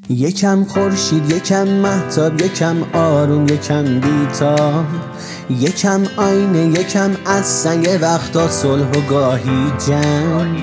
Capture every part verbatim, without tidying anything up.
یکم خورشید، یکم مهتاب، یکم آروم، یکم بیتاب، یکم آینه، یکم از سنگ وقتا صلح و گاهی جنگ،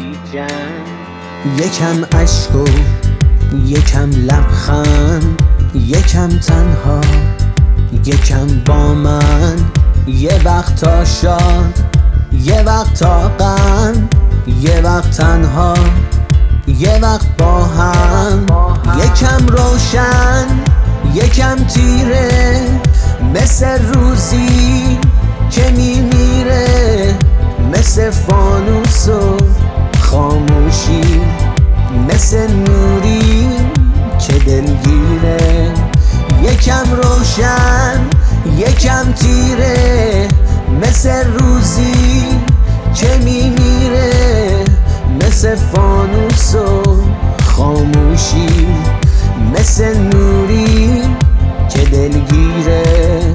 یکم اشک و یکم لبخند، یکم تنها، یکم با من، یه وقتا شاد، یه وقتا غم، یه وقت تنها، یه وقت با هم، یکم روشن، یکم تیره، مثل روزی که میمیره، مثل فانوس و خاموشی، مثل نوری که دلگیره. یکم روشن، یکم تیره، مثل روزی که میمیره، مثل فانوس و خاموشی، مثل نوری که دلگیره.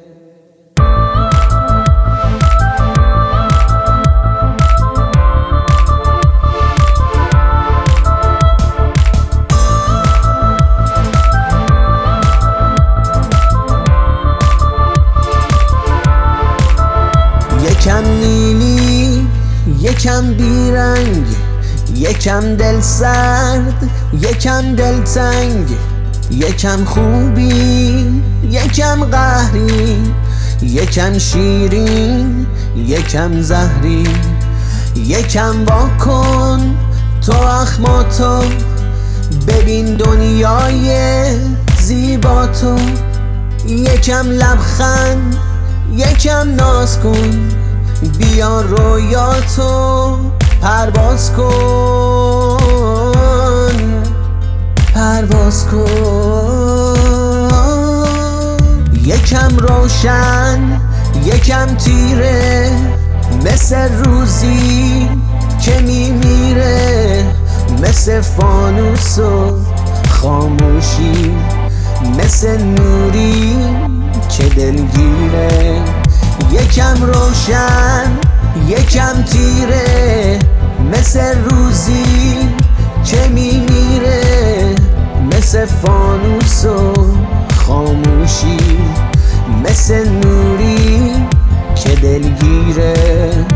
یکم نیلی، یکم بیرنگ، یکم دل سرد، یکم دلتنگ، یکم خوبی، یکم قهری، یکم شیرین، یکم زهری، یکم واکن تو اخماتو، ببین دنیای زیبا تو، یکم لبخند، یکم ناز کن، بیا رویاتو پرواز کن، پرواز کن. یکم روشن، یکم تیره، مثل روزی که میمیره، مثل فانوس و خاموشی، مثل نوری که دلگیره. یکم روشن، یکم تیره، مثل روزی که میمیره، مثل فانوس و خاموشی، مثل نوری که دلگیره.